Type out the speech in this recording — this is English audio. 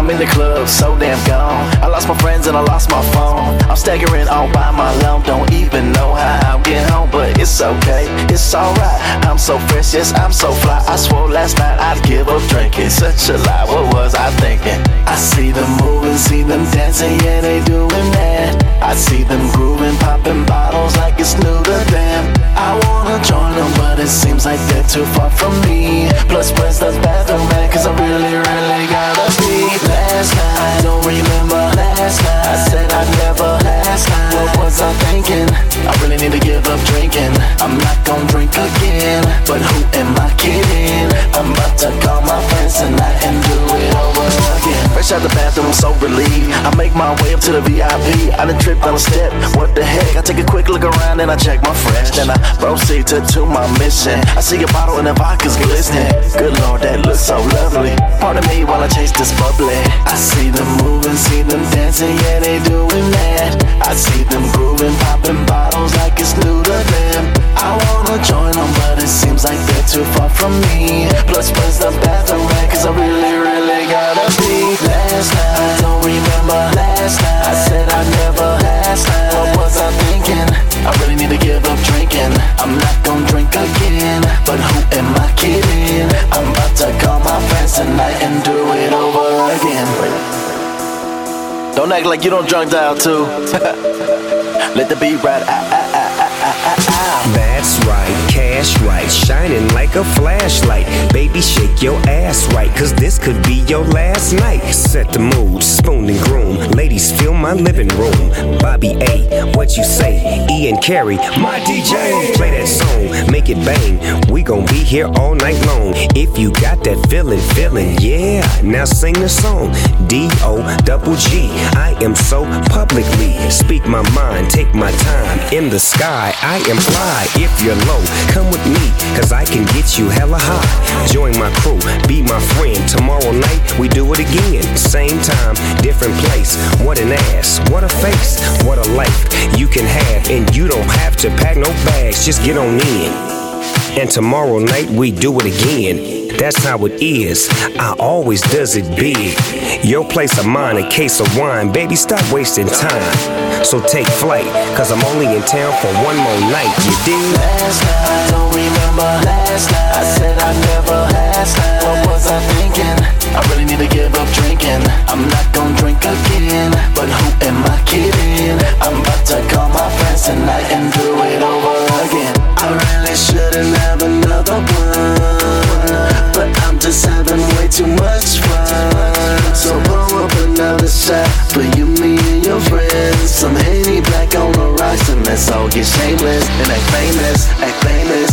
I'm in the club, so damn gone. I lost my friends and I lost my phone. I'm staggering all by my loan. Don't even know how I'll get home, but it's okay, it's alright. I'm so fresh, yes, I'm so fly. I swore last night I'd give up drinking. Such a lie, what was I thinking? I see them moving, see them dancing, yeah, they doing that. I see them grooving, popping bottles like it's new to them. I wanna join them, but it seems like they're too far from me. Plus, where's the bathroom at? Cause I really gotta be. Last night, I don't remember last night. I said I'd never last night. What was I thinking? I really need to give up drinking. I'm not gonna drink again, but who am I kidding? I'm about to call my friends tonight and do it over again. Fresh out the bathroom, I'm so relieved. I make my way up to the VIP. I done tripped on a step, what the heck? I take a quick look around and I check my fresh. Then I proceed to my mission. I see a bottle and the vodka's glistening. Good Lord, that looks so lovely. Pardon me while I chase this bubbly. I see them moving, see them dancing, yeah, they doing that. I see them grooving, popping bottles like it's new to them. I wanna join them, but it seems like they're too far from me. Plus, where's the bathroom at? Cause I really gotta be. Last night, I don't remember last night. I said I'd never last night. What was I thinking? I really need to give up drinking. I'm not gonna drink again, but who am I kidding? I'm about to call my friends tonight and do it over again. Don't act like you don't drunk dial too. Let the beat ride. That's right, cash right, shining like a flashlight. Baby, shake your ass right, cause this could be your last night. Set the mood, spoon and groom. Ladies, fill my living room. Bobby A, what you say? Ian Carey, my DJ. Play that song, make it bang. We gon' be here all night long. If you got that feeling, yeah. Now sing the song. D-O-double-G. I am so publicly. Speak my mind, take my time. In the sky, I am fly. If you're low, come with me, cause I can get you hella high. Join my crew, be my friend. Tomorrow night, we do it again. Same time, different place. What an ass, what a face, what a life you can have. And you don't have to pack no bags, just get on in. And tomorrow night, we do it again. That's how it is, I always does it big. Your place of mine, a case of wine. Baby, stop wasting time. So take flight, cause I'm only in town for one more night, you dig? Last night, I don't remember last night. I said I'd never last night. What was I thinking? I really need to give up drinking. I'm not gonna drink again, but who am I kidding? I'm about to call my friends tonight and do it over again. I really shouldn't have another one, but I'm just having way too much fun. So pour up another shot for you, me, and your friends. Some Henny Black on the rocks, and let's all get shameless and act famous, act famous.